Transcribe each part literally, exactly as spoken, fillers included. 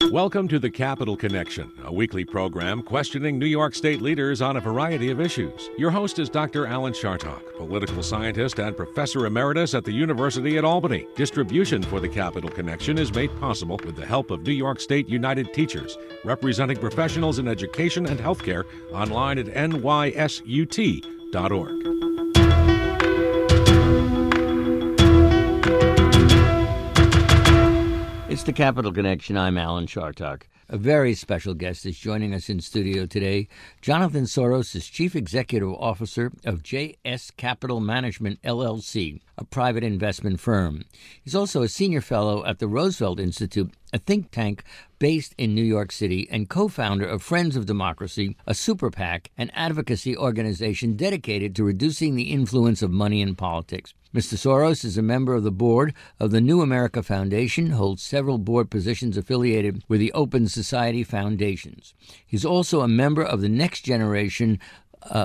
Welcome to the Capital Connection, a weekly program questioning New York State leaders on a variety of issues. Your host is Doctor Alan Chartock, political scientist and professor emeritus at the University at Albany. Distribution for the Capital Connection is made possible with the help of New York State United Teachers, representing professionals in education and healthcare, online at N Y S U T dot org. It's the Capital Connection. I'm Alan Chartock. A very special guest is joining us in studio today. Jonathan Soros is Chief Executive Officer of J S Capital Management, L L C, a private investment firm. He's also a senior fellow at the Roosevelt Institute, a think tank based in New York City, and co-founder of Friends of Democracy, a super PAC, an advocacy organization dedicated to reducing the influence of money in politics. Mister Soros is a member of the board of the New America Foundation, holds several board positions affiliated with the Open Society Foundations. He's also a member of the Next Generation uh,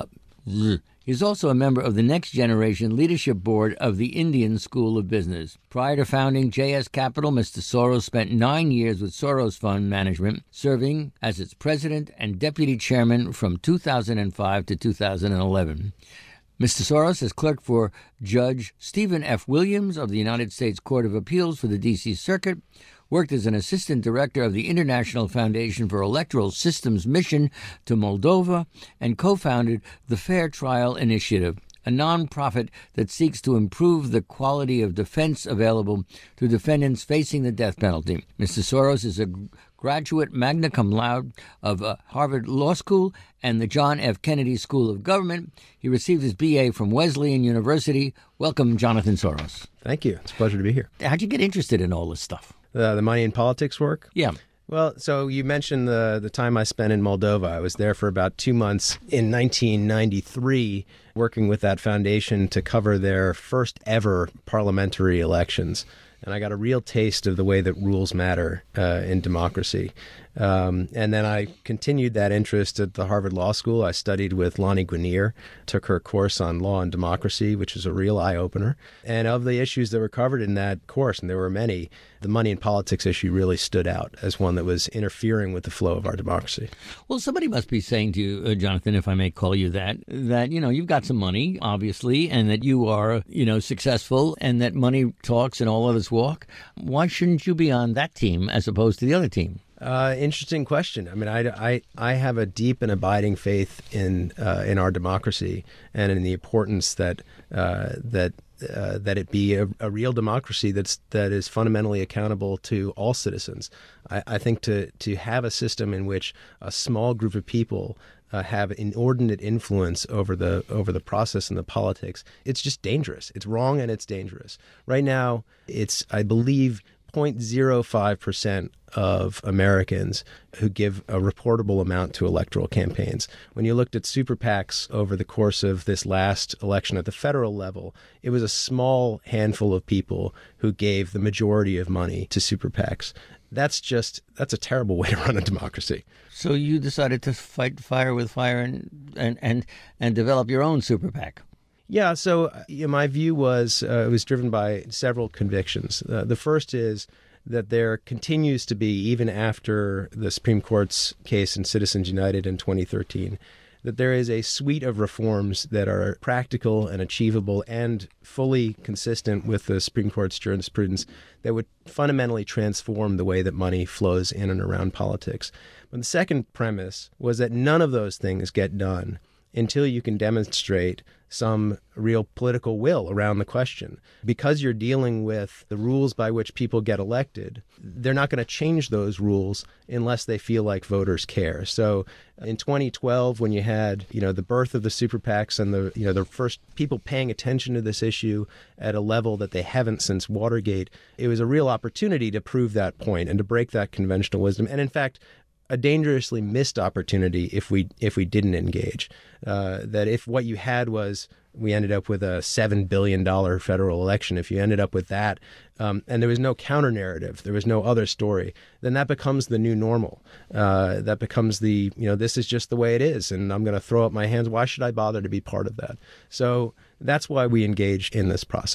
He's also a member of the Next Generation Leadership Board of the Indian School of Business. Prior to founding J S Capital, Mister Soros spent nine years with Soros Fund Management, serving as its president and deputy chairman from two thousand five to two thousand eleven. Mister Soros has clerked for Judge Stephen F. Williams of the United States Court of Appeals for the D C Circuit, worked as an assistant director of the International Foundation for Electoral Systems Mission to Moldova, and co-founded the Fair Trial Initiative, a nonprofit that seeks to improve the quality of defense available to defendants facing the death penalty. Mister Soros is a graduate magna cum laude of uh, Harvard Law School and the John F. Kennedy School of Government. He received his B A from Wesleyan University. Welcome, Jonathan Soros. Thank you. It's a pleasure to be here. How'd you get interested in all this stuff? Uh, the money in politics work? Yeah. Well, so you mentioned the the time I spent in Moldova. I was there for about two months in nineteen ninety-three, working with that foundation to cover their first ever parliamentary elections. And I got a real taste of the way that rules matter uh, in democracy. Um, and then I continued that interest at the Harvard Law School. I studied with Lani Guinier, took her course on law and democracy, which was a real eye-opener. And of the issues that were covered in that course, and there were many, the money in politics issue really stood out as one that was interfering with the flow of our democracy. Well, somebody must be saying to you, uh, Jonathan, if I may call you that, that, you know, you've got some money, obviously, and that you are, you know, successful, and that money talks and all others walk. Why shouldn't you be on that team as opposed to the other team? Uh, interesting question. I mean, I, I, I have a deep and abiding faith in uh, in our democracy and in the importance that uh, that uh, that it be a, a real democracy that's that is fundamentally accountable to all citizens. I, I think to to have a system in which a small group of people uh, have inordinate influence over the over the process and the politics, it's just dangerous. It's wrong and it's dangerous. Right now, it's, I believe, zero point zero five percent of Americans who give a reportable amount to electoral campaigns. When you looked at super PACs over the course of this last election at the federal level, it was a small handful of people who gave the majority of money to super PACs. That's just, that's a terrible way to run a democracy. So you decided to fight fire with fire and and, and, and develop your own super PAC. Yeah, so you know, my view was uh, it was driven by several convictions. Uh, the first is that there continues to be, even after the Supreme Court's case in Citizens United in twenty thirteen, that there is a suite of reforms that are practical and achievable and fully consistent with the Supreme Court's jurisprudence that would fundamentally transform the way that money flows in and around politics. But the second premise was that none of those things get done until you can demonstrate some real political will around the question. Because you're dealing with the rules by which people get elected, they're not going to change those rules unless they feel like voters care. So in twenty twelve, when you had, you know, the birth of the super PACs and the, you know, the first people paying attention to this issue at a level that they haven't since Watergate, it was a real opportunity to prove that point and to break that conventional wisdom. And in fact, a dangerously missed opportunity if we if we didn't engage. Uh, that if what you had was we ended up with a seven billion dollars federal election, if you ended up with that, um, and there was no counter narrative, there was no other story, then that becomes the new normal. Uh, that becomes the, you know, this is just the way it is, and I'm going to throw up my hands. Why should I bother to be part of that? So that's why we engaged in this process.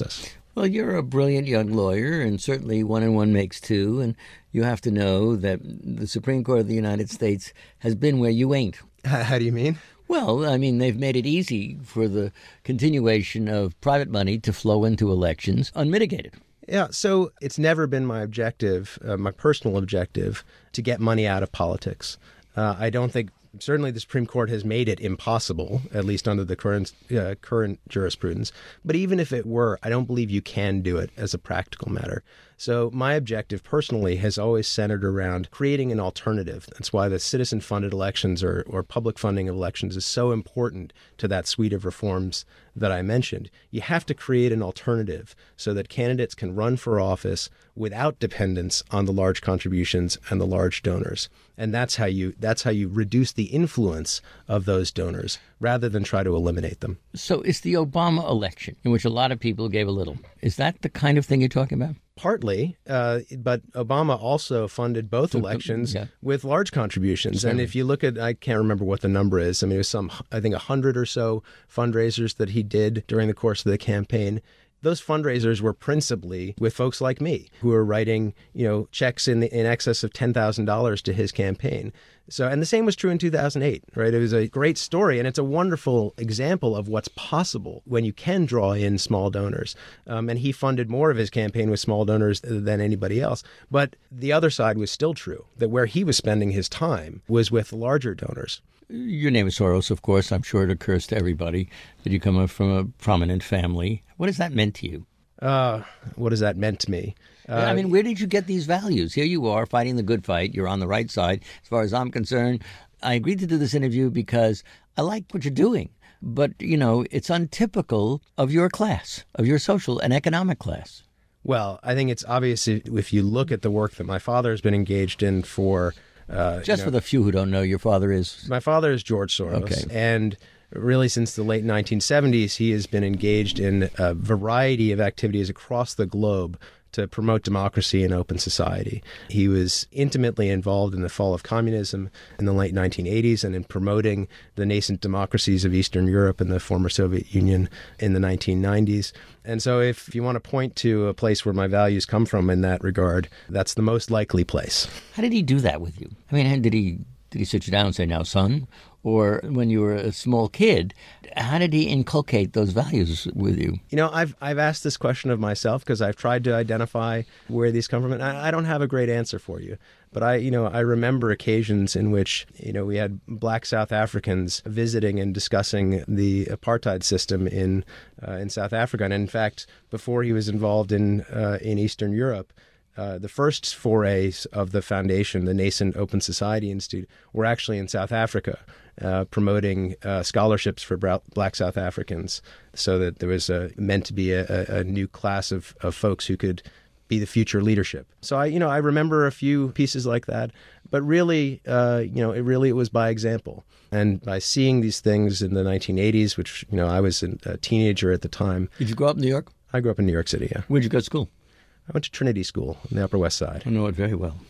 Well, you're a brilliant young lawyer, and certainly one and one makes two, and you have to know that the Supreme Court of the United States has been where you ain't. How do you mean? Well, I mean, they've made it easy for the continuation of private money to flow into elections unmitigated. Yeah, so it's never been my objective, uh, my personal objective, to get money out of politics. Uh, I don't think, certainly the Supreme Court has made it impossible, at least under the current uh, current jurisprudence. But even if it were, I don't believe you can do it as a practical matter. So my objective personally has always centered around creating an alternative. That's why the citizen-funded elections or, or public funding of elections is so important to that suite of reforms that I mentioned. You have to create an alternative so that candidates can run for office without dependence on the large contributions and the large donors. And that's how you that's how you reduce the influence of those donors rather than try to eliminate them. So it's the Obama election, in which a lot of people gave a little. Is that the kind of thing you're talking about? Partly, uh, but Obama also funded both elections yeah. with large contributions. Certainly. And if you look at, I can't remember what the number is. I mean, it was some, I think, a hundred or so fundraisers that he did during the course of the campaign. Those fundraisers were principally with folks like me who were writing, you know, checks in the, in excess of ten thousand dollars to his campaign. So, and the same was true in two thousand eight, right? It was a great story, and it's a wonderful example of what's possible when you can draw in small donors. Um, and he funded more of his campaign with small donors than anybody else. But the other side was still true, that where he was spending his time was with larger donors. Your name is Soros, of course. I'm sure it occurs to everybody that you come from a prominent family. What has that meant to you? Uh, what has that meant to me? Uh, I mean, where did you get these values? Here you are fighting the good fight. You're on the right side. As far as I'm concerned, I agreed to do this interview because I like what you're doing. But, you know, it's untypical of your class, of your social and economic class. Well, I think it's obvious if, if you look at the work that my father has been engaged in for... Uh, Just you know, for the few who don't know, your father is... My father is George Soros. Okay. And really since the late nineteen seventies, he has been engaged in a variety of activities across the globe to promote democracy and open society. He was intimately involved in the fall of communism in the late nineteen eighties and in promoting the nascent democracies of Eastern Europe and the former Soviet Union in the nineteen nineties. And so if you want to point to a place where my values come from in that regard, that's the most likely place. How did he do that with you? I mean, did he did he sit you down and say, now, son? Or when you were a small kid, how did he inculcate those values with you? You know, I've I've asked this question of myself because I've tried to identify where these come from, and I, I don't have a great answer for you. But I, you know, I remember occasions in which, you know, we had black South Africans visiting and discussing the apartheid system in uh, in South Africa. And in fact, before he was involved in uh, in Eastern Europe, Uh, the first forays of the foundation, the nascent Open Society Institute, were actually in South Africa, uh, promoting uh, scholarships for bra- black South Africans so that there was a, meant to be a, a new class of, of folks who could be the future leadership. So I, you know, I remember a few pieces like that, but really, uh, you know, it really it was by example. And by seeing these things in the nineteen eighties, which, you know, I was a teenager at the time. Did you grow up in New York? I grew up in New York City, yeah. Where'd you go to school? I went to Trinity School on the Upper West Side. I know it very well.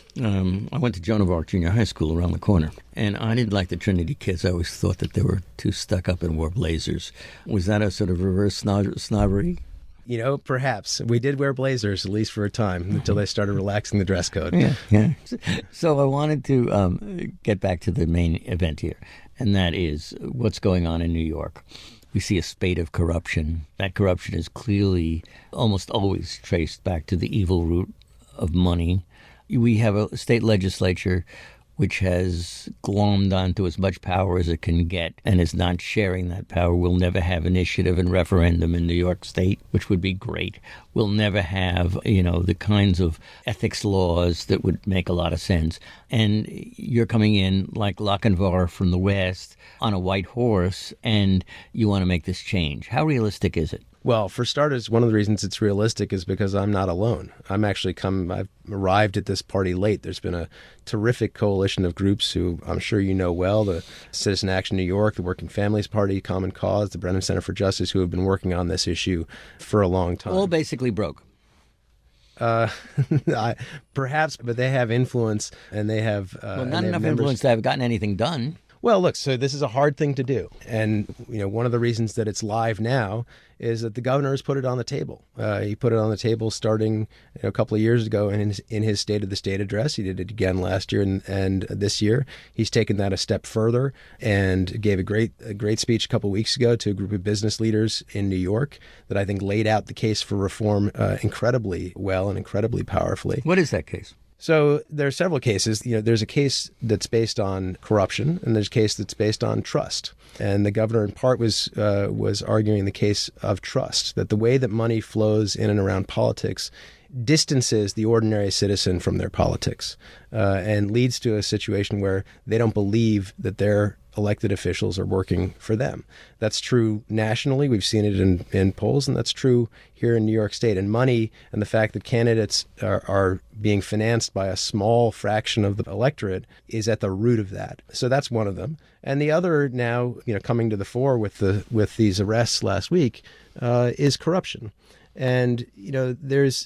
Um, I went to Joan of Arc Junior High School around the corner, and I didn't like the Trinity kids. I always thought that they were too stuck up and wore blazers. Was that a sort of reverse snob- snobbery? You know, perhaps. We did wear blazers, at least for a time, until they started relaxing the dress code. Yeah, yeah. So I wanted to um, get back to the main event here, and that is what's going on in New York. We see a spate of corruption. That corruption is clearly almost always traced back to the evil root of money. We have a state legislature which has glommed onto as much power as it can get and is not sharing that power. We'll never have initiative and referendum in New York State, which would be great. We'll never have, you know, the kinds of ethics laws that would make a lot of sense. And you're coming in like Lochinvar from the West on a white horse, and you want to make this change. How realistic is it? Well, for starters, one of the reasons it's realistic is because I'm not alone. I'm actually come, I've arrived at this party late. There's been a terrific coalition of groups who I'm sure you know well, the Citizen Action New York, the Working Families Party, Common Cause, the Brennan Center for Justice, who have been working on this issue for a long time. All basically broke. Uh, I, perhaps, but they have influence and they have... Uh, well, not they enough have influence to have gotten anything done. Well, look, so this is a hard thing to do. And, you know, one of the reasons that it's live now is that the governor has put it on the table. Uh, he put it on the table starting you know, a couple of years ago in his, in his State of the State address. He did it again last year and, and this year. He's taken that a step further and gave a great a great speech a couple of weeks ago to a group of business leaders in New York that I think laid out the case for reform uh, incredibly well and incredibly powerfully. What is that case? So there are several cases. You know, there's a case that's based on corruption, and there's a case that's based on trust. And the governor, in part, was uh, was arguing the case of trust, that the way that money flows in and around politics distances the ordinary citizen from their politics uh, and leads to a situation where they don't believe that their elected officials are working for them. That's true nationally. We've seen it in, in polls, and that's true here in New York State. And money and the fact that candidates are, are being financed by a small fraction of the electorate is at the root of that. So that's one of them. And the other now, you know, coming to the fore with the with these arrests last week uh, is corruption. And, you know, there's,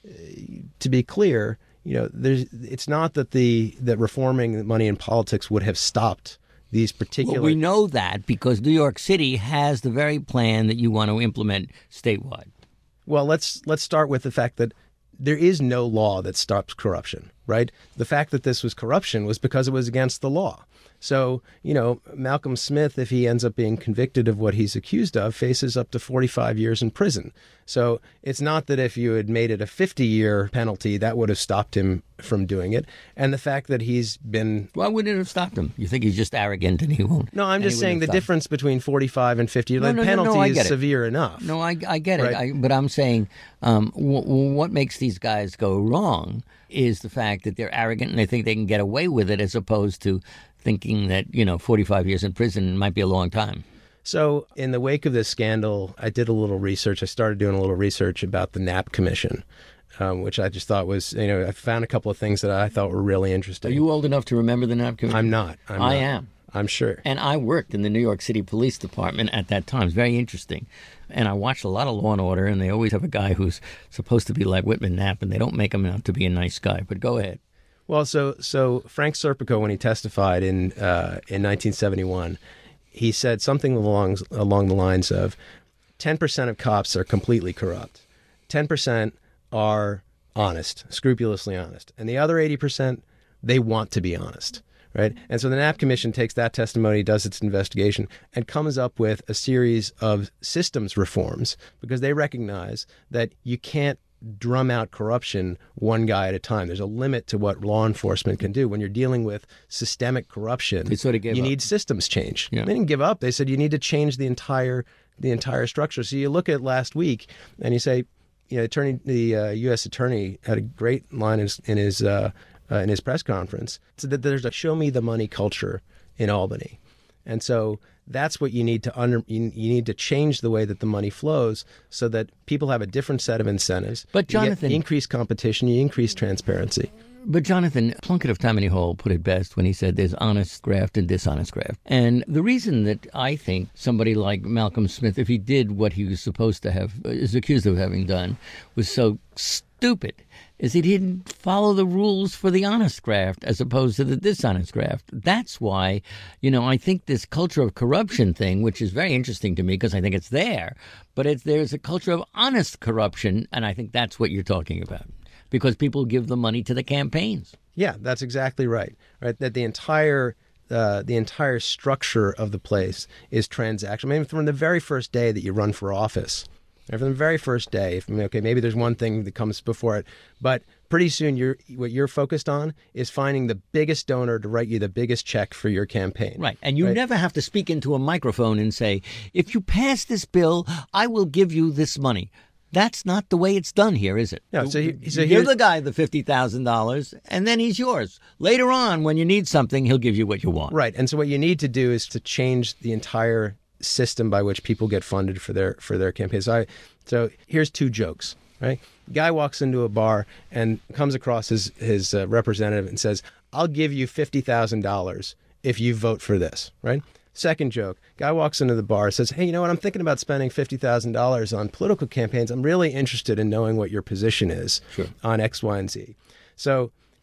to be clear, you know, there's it's not that the that reforming money in politics would have stopped these particular... Well, we know that because New York City has the very plan that you want to implement statewide. Well, let's let's start with the fact that there is no law that stops corruption, right? The fact that this was corruption was because it was against the law. So, you know, Malcolm Smith, if he ends up being convicted of what he's accused of, faces up to forty-five years in prison. So it's not that if you had made it a fifty-year penalty, that would have stopped him from doing it. And the fact that he's been... Why wouldn't it have stopped him? You think he's just arrogant and he won't? No, I'm just saying the difference between forty-five and fifty, no, the no, penalty no, no, I is get it. severe enough. No, I, I get it. Right? I, but I'm saying um, w- w- what makes these guys go wrong is the fact that they're arrogant and they think they can get away with it as opposed to thinking that, you know, forty-five years in prison might be a long time. So in the wake of this scandal, I did a little research. I started doing a little research about the Knapp Commission, um, which I just thought was, you know, I found a couple of things that I thought were really interesting. Are you old enough to remember the Knapp Commission? I'm not. I'm I not. am. I'm sure. And I worked in the New York City Police Department at that time. It's very interesting. And I watched a lot of Law and Order, and they always have a guy who's supposed to be like Whitman Knapp, and they don't make him out to be a nice guy. But go ahead. Well, so so Frank Serpico, when he testified in uh, in nineteen seventy-one, he said something along along the lines of ten percent of cops are completely corrupt, ten percent are honest, scrupulously honest, and the other eighty percent, they want to be honest, right? And so the Knapp Commission takes that testimony, does its investigation, and comes up with a series of systems reforms because they recognize that you can't drum out corruption one guy at a time. There's a limit to what law enforcement can do. When you're dealing with systemic corruption, They sort of gave you up. need systems change. Yeah. They didn't give up. They said you need to change the entire the entire structure. So you look at last week and you say, you know, attorney, the uh, U S attorney had a great line in his in his, uh, uh, in his press conference. So that there's a show me the money culture in Albany. And so that's what you need to under you, you need to change the way that the money flows so that people have a different set of incentives. But You get Jonathan- increased competition, you increase transparency. But Jonathan Plunkett of Tammany Hall put it best when he said there's honest graft and dishonest graft. And the reason that I think somebody like Malcolm Smith, if he did what he was supposed to have, is accused of having done, was so stupid, is he didn't follow the rules for the honest graft as opposed to the dishonest graft. That's why, you know, I think this culture of corruption thing, which is very interesting to me because I think it's there, but it's, there's a culture of honest corruption, and I think that's what you're talking about. Because people give the money to the campaigns. Yeah, that's exactly right. Right, that the entire uh, the entire structure of the place is transactional. I mean, from the very first day that you run for office, right, from the very first day. If, I mean, okay, maybe there's one thing that comes before it, but pretty soon you're what you're focused on is finding the biggest donor to write you the biggest check for your campaign. Right, and you Right? never have to speak into a microphone and say, "If you pass this bill, I will give you this money." That's not the way it's done here, is it? No, so he- so you here- give the guy the fifty thousand dollars, and then he's yours. Later on, when you need something, he'll give you what you want. Right. And so what you need to do is to change the entire system by which people get funded for their for their campaigns. So, I, so here's two jokes, right? Guy walks into a bar and comes across his, his uh, representative and says, I'll give you fifty thousand dollars if you vote for this, right? Second joke, guy walks into the bar, says, hey, you know what, I'm thinking about spending fifty thousand dollars on political campaigns. I'm really interested in knowing what your position is Sure. on X, Y, and Z. So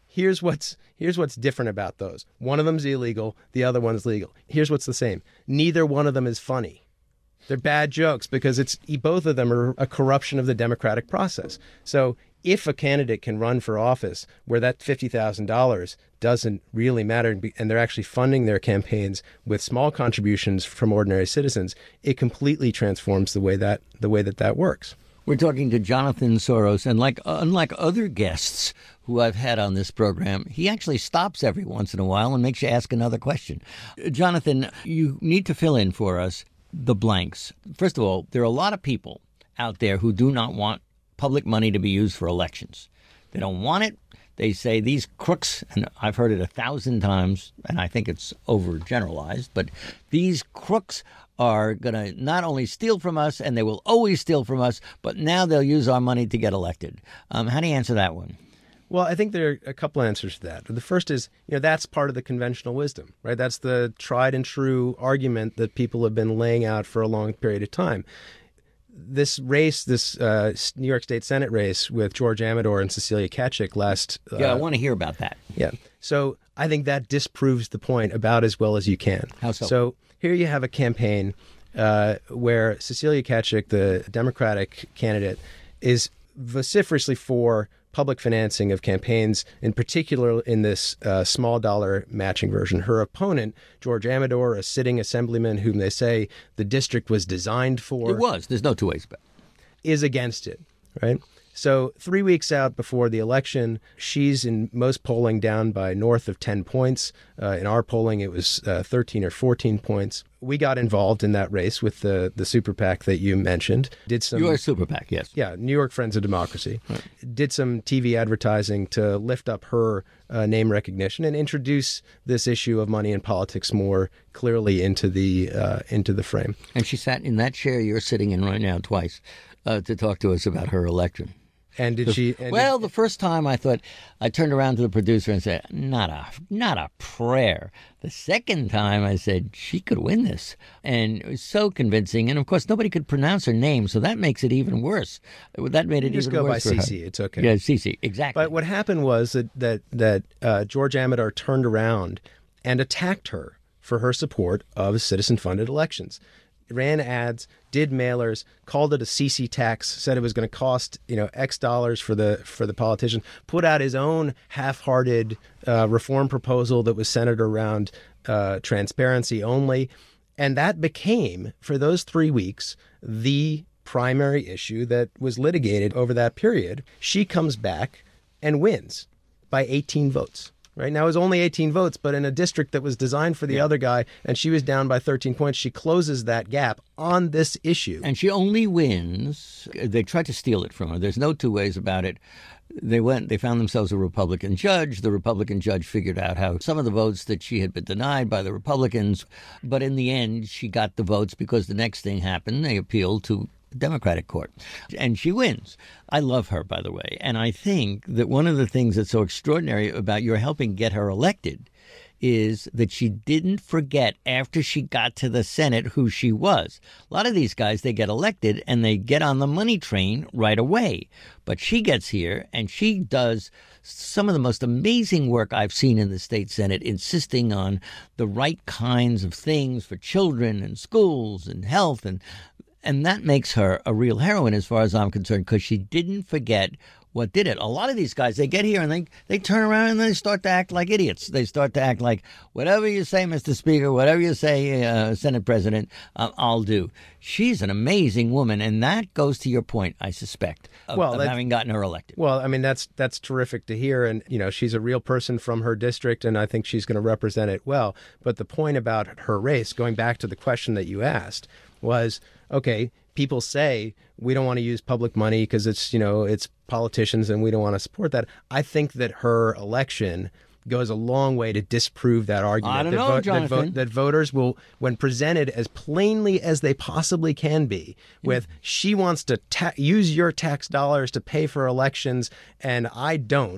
here's what's here's what's different about those. One of them's illegal, the other one's legal. Here's what's the same. Neither one of them is funny. They're bad jokes because it's both of them are a corruption of the democratic process. So if a candidate can run for office where that fifty thousand dollars doesn't really matter and they're actually funding their campaigns with small contributions from ordinary citizens, it completely transforms the way that the way that that works. We're talking to Jonathan Soros, and like unlike other guests who I've had on this program, he actually stops every once in a while and makes you ask another question. Jonathan, you need to fill in for us the blanks. First of all, there are a lot of people out there who do not want public money to be used for elections. They don't want it. They say these crooks, and I've heard it a thousand times, and I think it's overgeneralized, but these crooks are going to not only steal from us, and they will always steal from us, but now they'll use our money to get elected. Um, how do you answer that one? Well, I think there are a couple answers to that. The first is, you know, that's part of the conventional wisdom, right? That's the tried and true argument that people have been laying out for a long period of time. This race, this uh, New York State Senate race with George Amador and Cecilia Kachik last... Uh, yeah, I want to hear about that. Yeah. So I think that disproves the point about as well as you can. How so? So here you have a campaign uh, where Cecilia Kachik, the Democratic candidate, is vociferously for public financing of campaigns, in particular in this uh, small dollar matching version. Her opponent, George Amador, a sitting assemblyman whom they say the district was designed for. It was. There's no two ways about it. Is against it, right? So three weeks out before the election, she's in most polling down by north of ten points. Uh, in our polling, it was uh, thirteen or fourteen points. We got involved in that race with the, the super PAC that you mentioned. Did some, you are a super PAC, yes. Yeah, New York Friends of Democracy. Right. Did some T V advertising to lift up her uh, name recognition and introduce this issue of money in politics more clearly into the uh, into the frame. And she sat in that chair you're sitting in right now twice uh, to talk to us about her election. And did she? And well, did, the first time I thought, I turned around to the producer and said, not a, not a prayer. The second time I said, she could win this. And it was so convincing. And of course, nobody could pronounce her name. So that makes it even worse. That made it just even worse. Just go by for Cece. her. It's okay. Yeah, Cece. Exactly. But what happened was that, that, that uh, George Amador turned around and attacked her for her support of citizen-funded elections. Ran ads, did mailers, called it a C C tax, said it was going to cost, you know, X dollars for the for the politician, put out his own half-hearted uh, reform proposal that was centered around uh, transparency only. And that became, for those three weeks, the primary issue that was litigated over that period. She comes back and wins by eighteen votes. Right now, it was only eighteen votes, but in a district that was designed for the yeah. other guy, and she was down by thirteen points, she closes that gap on this issue. And she only wins. They tried to steal it from her. There's no two ways about it. They went. They found themselves a Republican judge. The Republican judge figured out how some of the votes that she had been denied by the Republicans, but in the end, she got the votes because the next thing happened. They appealed to Democratic court, and she wins. I love her, by the way, and I think that one of the things that's so extraordinary about your helping get her elected is that she didn't forget after she got to the Senate who she was. A lot of these guys, they get elected and they get on the money train right away, but she gets here and she does some of the most amazing work I've seen in the state Senate, insisting on the right kinds of things for children and schools and health, and And that makes her a real heroine as far as I'm concerned, because she didn't forget what did it. A lot of these guys, they get here and they, they turn around and they start to act like idiots. They start to act like, whatever you say, Mister Speaker, whatever you say, uh, Senate President, uh, I'll do. She's an amazing woman, and that goes to your point, I suspect, of, well, of having gotten her elected. Well, I mean, that's that's terrific to hear. And, you know, she's a real person from her district, and I think she's going to represent it well. But the point about her race, going back to the question that you asked, was, okay, people say we don't want to use public money because it's, you know, it's politicians and we don't want to support that. I think that her election goes a long way to disprove that argument. I don't that know, vo- Jonathan. That, vo- that voters will, when presented as plainly as they possibly can be, with she wants to ta- use your tax dollars to pay for elections and I don't,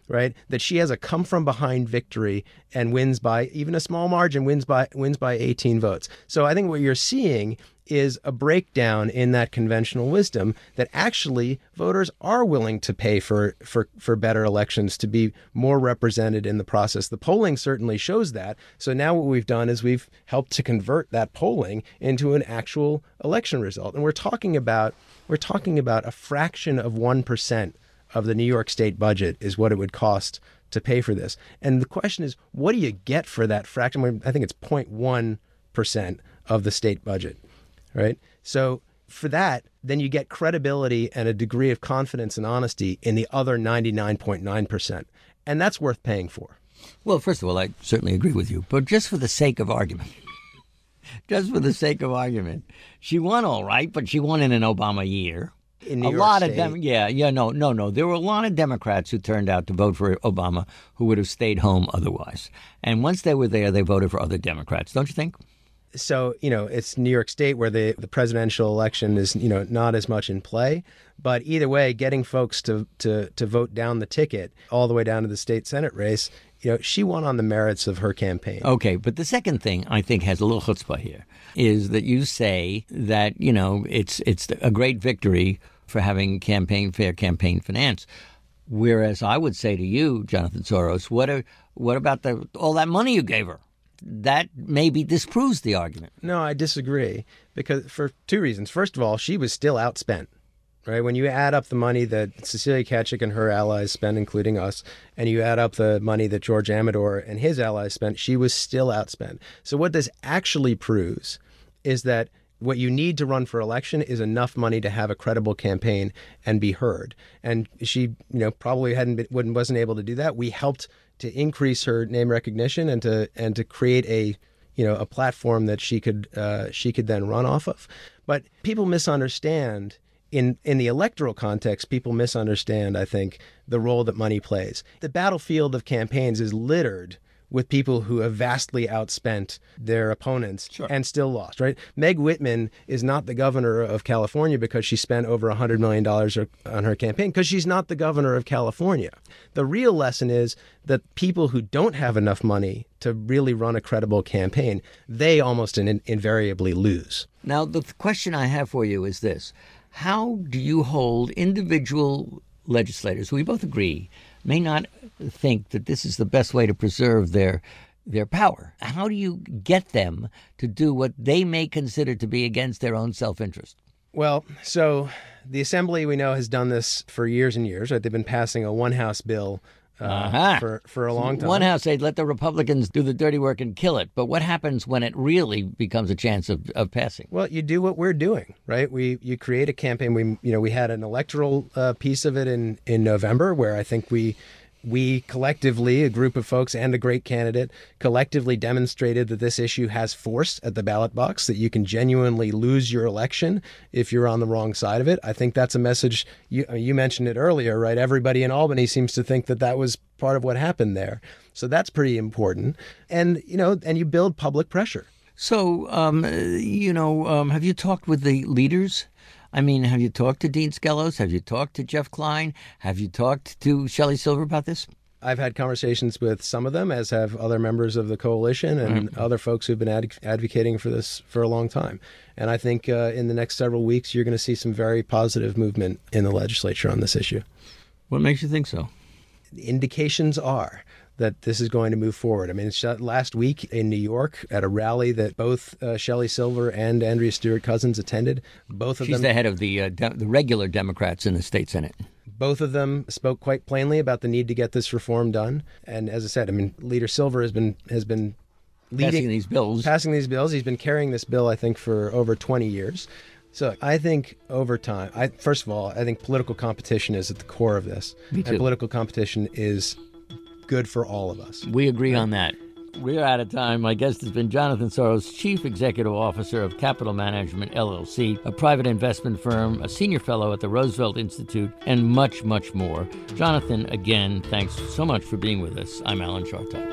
right? That she has a come-from-behind victory and wins by, even a small margin, wins by wins by eighteen votes. So I think what you're seeing is a breakdown in that conventional wisdom that actually voters are willing to pay for, for, for better elections, to be more represented in the process. The polling certainly shows that. So now what we've done is we've helped to convert that polling into an actual election result. And we're talking about we're talking about a fraction of one percent of the New York State budget is what it would cost to pay for this. And the question is, what do you get for that fraction? I think it's zero point one percent of the state budget. Right. So for that, then you get credibility and a degree of confidence and honesty in the other ninety-nine point nine percent. And that's worth paying for. Well, first of all, I certainly agree with you. But just for the sake of argument, just for the sake of argument, she won all right, but she won in an Obama year. In New a York lot State. of them, yeah, yeah, no, no, no. There were a lot of Democrats who turned out to vote for Obama who would have stayed home otherwise. And once they were there, they voted for other Democrats, don't you think? So, you know, it's New York State where the, the presidential election is, you know, not as much in play. But either way, getting folks to, to, to vote down the ticket all the way down to the state Senate race, you know, she won on the merits of her campaign. Okay, but the second thing I think has a little chutzpah here is that you say that, you know, it's it's a great victory for having campaign fair campaign finance. Whereas I would say to you, Jonathan Soros, what are, what about the all that money you gave her? That maybe disproves the argument. No, I disagree, because for two reasons. First of all, she was still outspent, right? When you add up the money that Cecilia Ketchik and her allies spent, including us, and you add up the money that George Amador and his allies spent, she was still outspent. So what this actually proves is that what you need to run for election is enough money to have a credible campaign and be heard. And she, you know, probably hadn't been, wouldn't, wasn't able to do that. We helped to increase her name recognition and to and to create a, you know, a platform that she could uh, she could then run off of. But people misunderstand in in the electoral context. People misunderstand, I think, the role that money plays. The battlefield of campaigns is littered with people who have vastly outspent their opponents Sure. and still lost, right? Meg Whitman is not the governor of California because she spent over one hundred million dollars on her campaign, because she's not the governor of California. The real lesson is that people who don't have enough money to really run a credible campaign, they almost in, invariably lose. Now, the question I have for you is this. How do you hold individual legislators, who we both agree may not think that this is the best way to preserve their their power? How do you get them to do what they may consider to be against their own self-interest? Well, so the Assembly, we know, has done this for years and years. Right? They've been passing a one-house bill uh, uh-huh. for, for a long time. One house, they'd let the Republicans do the dirty work and kill it. But what happens when it really becomes a chance of, of passing? Well, you do what we're doing, right? We you create a campaign. We you know we had an electoral uh, piece of it in, in November where I think we we collectively, a group of folks and a great candidate, collectively demonstrated that this issue has force at the ballot box, that you can genuinely lose your election if you're on the wrong side of it. I think that's a message. You, you mentioned it earlier, right? Everybody in Albany seems to think that that was part of what happened there. So that's pretty important. And, you know, and you build public pressure. So, um, you know, um, have you talked with the leaders? I mean, have you talked to Dean Skelos? Have you talked to Jeff Klein? Have you talked to Shelley Silver about this? I've had conversations with some of them, as have other members of the coalition and mm-hmm. other folks who've been ad- advocating for this for a long time. And I think uh, in the next several weeks, you're going to see some very positive movement in the legislature on this issue. What makes you think so? The indications are that this is going to move forward. I mean, last week in New York at a rally that both uh, Shelley Silver and Andrea Stewart-Cousins attended, both of She's them... She's the head of the, uh, de- the regular Democrats in the state Senate. Both of them spoke quite plainly about the need to get this reform done. And as I said, I mean, Leader Silver has been has been leading passing these bills. Passing these bills. He's been carrying this bill, I think, for over twenty years. So I think over time, I first of all, I think political competition is at the core of this. Me too. And political competition is good for all of us. We agree on that. We're out of time. My guest has been Jonathan Soros, Chief Executive Officer of Capital Management, L L C, a private investment firm, a senior fellow at the Roosevelt Institute, and much, much more. Jonathan, again, thanks so much for being with us. I'm Alan Chartock.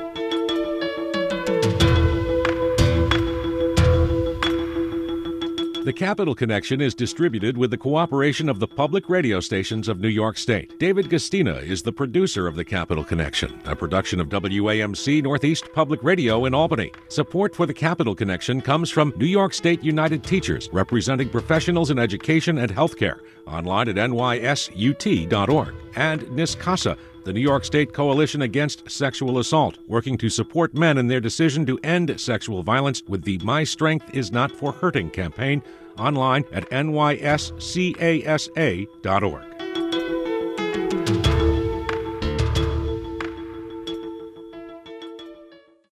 The Capital Connection is distributed with the cooperation of the public radio stations of New York State. David Gastina is the producer of The Capital Connection, a production of W A M C Northeast Public Radio in Albany. Support for The Capital Connection comes from New York State United Teachers, representing professionals in education and healthcare, online at N Y S U T dot org, and NISCASA, the New York State Coalition Against Sexual Assault, working to support men in their decision to end sexual violence with the My Strength Is Not for Hurting campaign, online at N Y S C A S A dot org.